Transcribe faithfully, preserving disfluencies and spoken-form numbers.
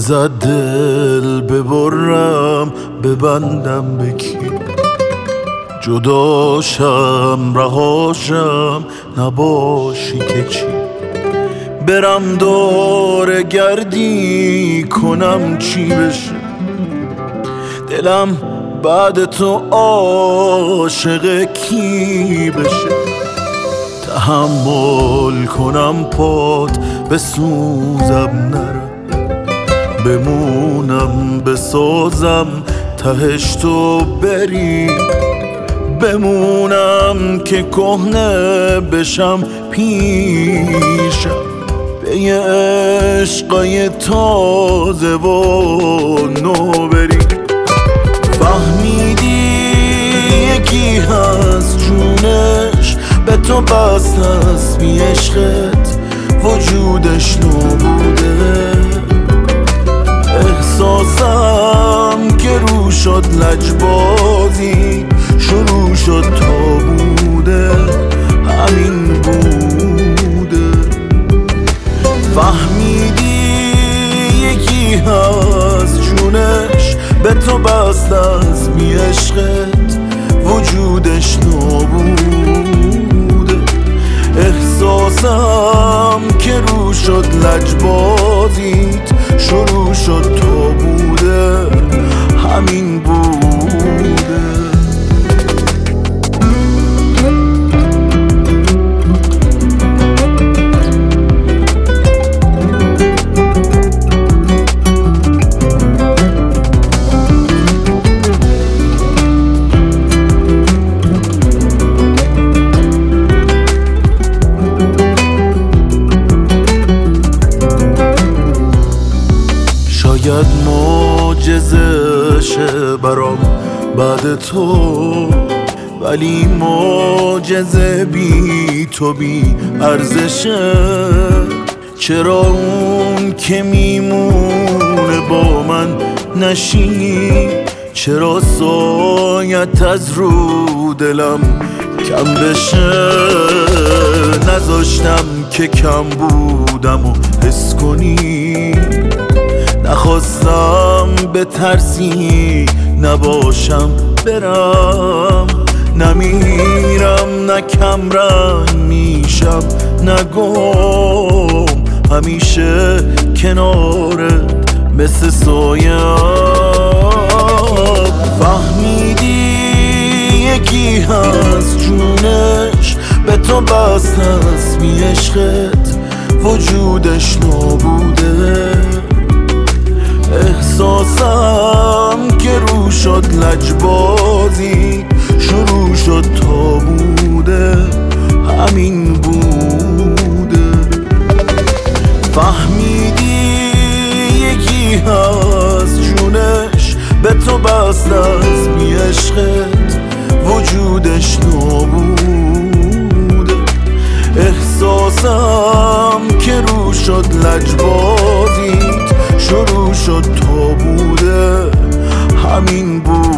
ازت دل ببرم ببندم به کی؟ جداشم رهاشم نباشی که چی؟ برم دور گردی کنم چی بشه؟ دلم بعد تو عاشق کی بشه؟ تحمل کنم پات بسوزم نرم، بمونم بسازم تهش تو بری، بمونم که کهنه بشم پیشم به یه عشقای تازه و نو بری. فهمیدی یکی هست جونش به تو بست از بی عشقت وجودش نبوده، احساسم که رو شد لجبازی شروع شد تا بوده همین بوده. فهمیدی یکی هست جونش به تو بست از بی عشقت وجودش نبوده، احساسم که رو شد لجبازیت شروع شد تا بوده همین بوده. شاید معجزه شه برام بعد تو، ولی معجزه بی تو بی ارزشه. چرا اون که میمونه با من نشی؟ چرا سایت از رو دلم کم بشه؟ نذاشتم که کم بودم و حس کنی، نخواستم به ترسی نباشم برم، نمیرم نه کم رنگ میشم نه گم، همیشه کنارت مثل سایه. فهمیدی یکی هست جونش به تو بست از بی عشقت وجودش نبوده، احساسم که رو شد لجبازی شروع شد تا بوده همین بوده. فهمیدی یکی هست جونش به تو بست از بی عشقت وجودش نبوده، احساسم که رو شد لجبازیت شروع شد تا بوده همین بود.